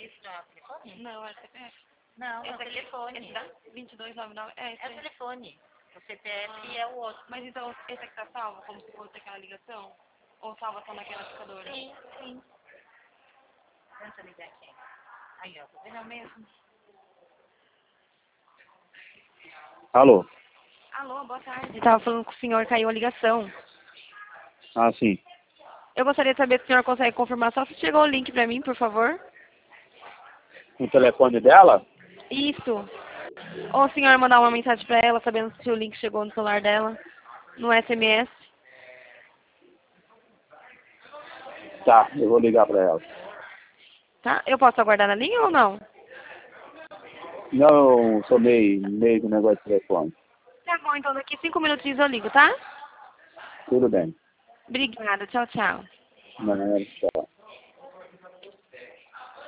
Isso não é o telefone? Não, é CPF. Não, é o Esse aqui, telefone. esse dá 2299. É, esse É o aí. telefone. O CPF é o outro. Mas então, esse aqui tá salvo, como se fosse aquela ligação? Ou salva só naquela ficadora? Sim, sim. Tenta ligar aqui. Aí, ó. Tá vendo mesmo? Alô? Alô, boa tarde. Tava falando com o senhor, caiu a ligação. Ah, sim. Eu gostaria de saber se o senhor consegue confirmar só se chegou o link pra mim, por favor. O telefone dela? Isso. Ou o senhor mandar uma mensagem pra ela, sabendo se o link chegou no celular dela, no SMS. Tá, eu vou ligar pra ela. Tá? Eu posso aguardar na linha ou não? Não, sou meio do negócio de telefone. Tá bom, então daqui 5 minutinhos eu ligo, tá? Tudo bem. Obrigada, tchau, tchau. Mas, tchau.